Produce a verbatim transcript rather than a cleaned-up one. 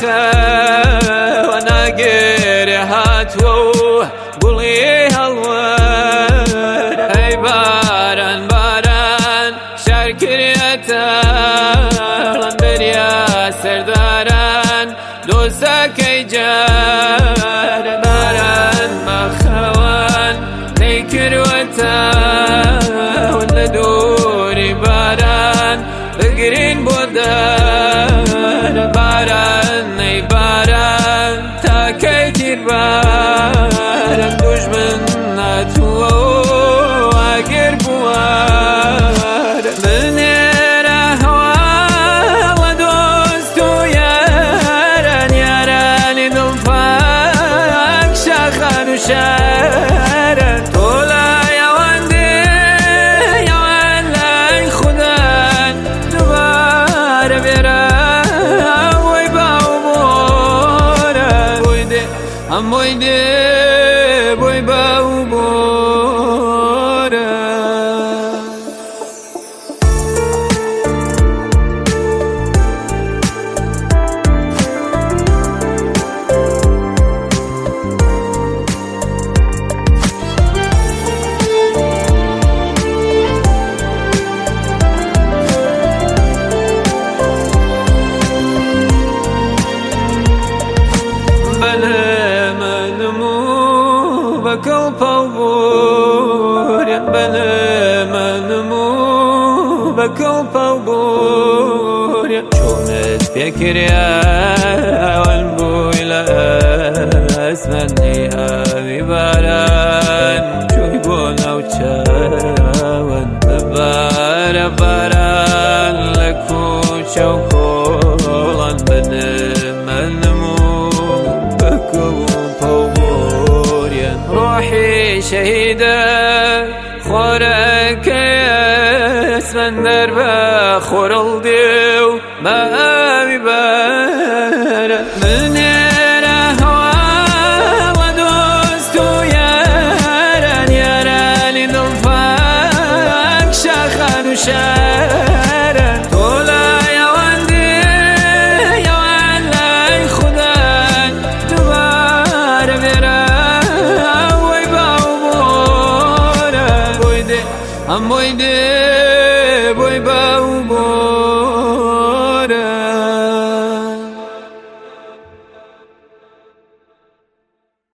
خەوە ناگێرێ هاتووە و گوڵی هەڵوەر ئەی باران باران شار کردێتە ڕەن بەریا سەرداران دۆزەکەی جار باران بەخەوان نەی کردوەتە لە دووری باران بگرین بۆ دەر باران نەی باران تاکەی تیرباران دوژمن ناتووە و ئاگر بووە بنێرە هەواڵە دۆست و یاران یارانی دڵپاک شاخان و شاران تۆ لای ئەوان دێ ئەوان لای خودان دووبارە بێرە وەی باو بۆرە بۆی دێ ئەم بۆی دێ بۆی باو بۆرە بەکەڵپە و بۆریان بەلەمەنم و بەکەڵپە و بۆریان چۆنت پێکریاوان بووی لە ئەسمانی ئاوی باران جووی بۆ ناو چاوان بەبارە باران لە کوچە و کۆڵان بەلەمەنم و بەکەڵپە و ڕۆحی شەهیدە خۆرەکەی ئەسمەندەر بە خۆرەڵ دێ و بە ئاوی بارە منێرە هەواڵە دۆست و یاران یارانی دڵپاک شاخان و شاران تۆ لای ئەوان دێ ئەوان لای خودان دووبارە بێرە ئەم بۆی دێ